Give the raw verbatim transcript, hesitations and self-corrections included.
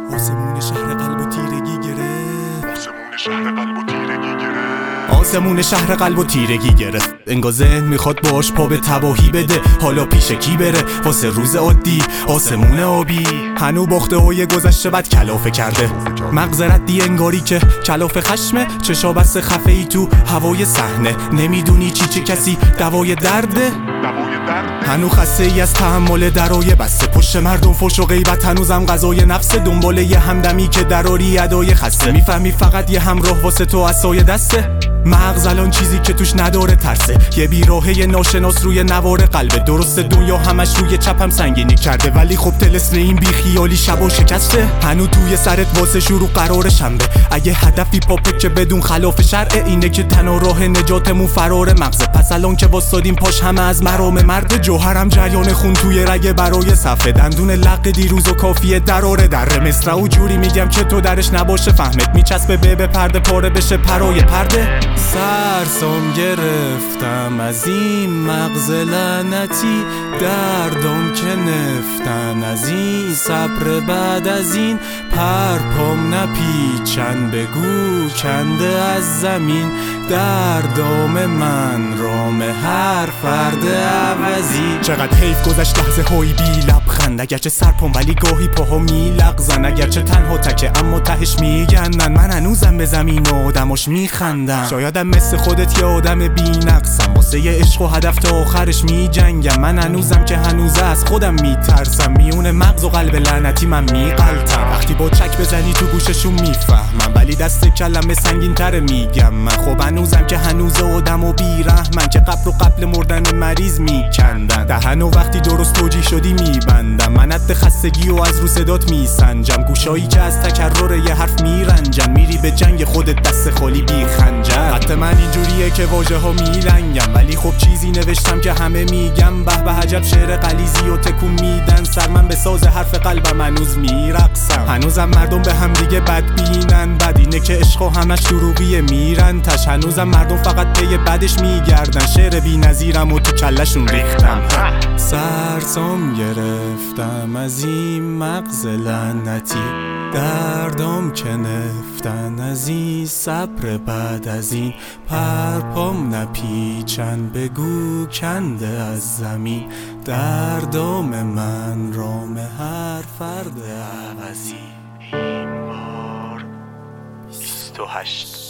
آسمون شهر قلب و تیرگی گرفت آسمون شهر قلب و تیرگی گرفت آسمون شهر قلب و تیرگی گرفت انگار ذهن میخواد باش پا به تباهی بده. حالا پیش کی بره واسه روز عادی آسمون آبی؟ هنو باخته های گذشته بد کلافه کرده. مغز ردی انگاری که کلافه خشمه. چشا بس خفه ای تو هوای صحنه. نمیدونی چی چه کسی دوای درده. هنو خسته ای از تحمل درای بسته. پشت مردم فوش و غیبت هنوزم غذای نفسه. دنباله یه همدمی که دراری ادای خسته. میفهمی فقط یه همراه واسه تو عصای دسته. مغز الان چیزی که توش نداره ترسه. یه بیراهه ناشناس روی نوار قلبه. درسته دنیا همش روی چپم سنگینی کرده، ولی خب طلسم این بی خیالی شبا شکسته. هنو توی سرت واسه شروع قرار شنبه. اگه هدفی پاپه که بدون خلاف شرع، اینه که تنها راه نجاتمون فرار مغزه. پس الان که واسادیم پاش همه از مرام مرد. جوهرم جریان خون توی رگ برای صفحه. دندون لق دیروز و کافیه دراره در مصرع و جوری میگم که تو درش نباشه فهمت. میچسبه به به پرده پاره بشه پرای پرده. سرسام گرفتم از این مغز لعنتی. دردم که نفتن از این صبر بعد از این. پرپام نپیچن بگو کنده از زمین. دردام من رام هر فرد عوضی. چقدر حیف گذشت لحظه های بی لبخند. اگرچه سرپام ولی گاهی پاها میلغزن. اگرچه تنها تکه اما تهش میگندن. من هنوزم به زمین و آدماش میخندم. شایدم مثل خودت یه آدم بی نقصم. واسه یه عشق و هدف تا آخرش میجنگم. من هنوزم که هنوزه از خودم میترسم. میونه مغز و قلب لعنتی من میقلتم. وقتی با چک بزنی تو گوششون میفهمم، ولی دست کلمه سنگین تره میگم من. خب هنوزم که هنوز آدم و بیرحمن، که قبر و قبل مردن مریض میکندن. دهن و وقتی درست توجیه شدی میبندم. من حد خستگی و از رو صدات میسنجم. گوشایی که از تکرر یه حرف میرنجن. میری به جنگ خودت دست خالی بی خنجر. خط من اینجوریه که واژه ها میلنگم، ولی خب چیزی نوشتم که همه میگم. به به عجب شعر غلیظی و تکون میدن سر. من به ساز حرف قلبم هنوز میرقصم. هنوزم مردم به هم دیگه بد بینن. بد اینه که عشق و همش دروغیه میرن تش. هنوزم مردم فقط پی بدش میگردن. شعر بی نظیرم و تو کلشون ریختم. سرسام گرفتم از این مغز لعنتی. دردم که نفتن از این صبر بعد از این. پرپام نپیچن بگو کنده از زمین. دردم من رام هر فرد عوضی. بیمار بیست و هشت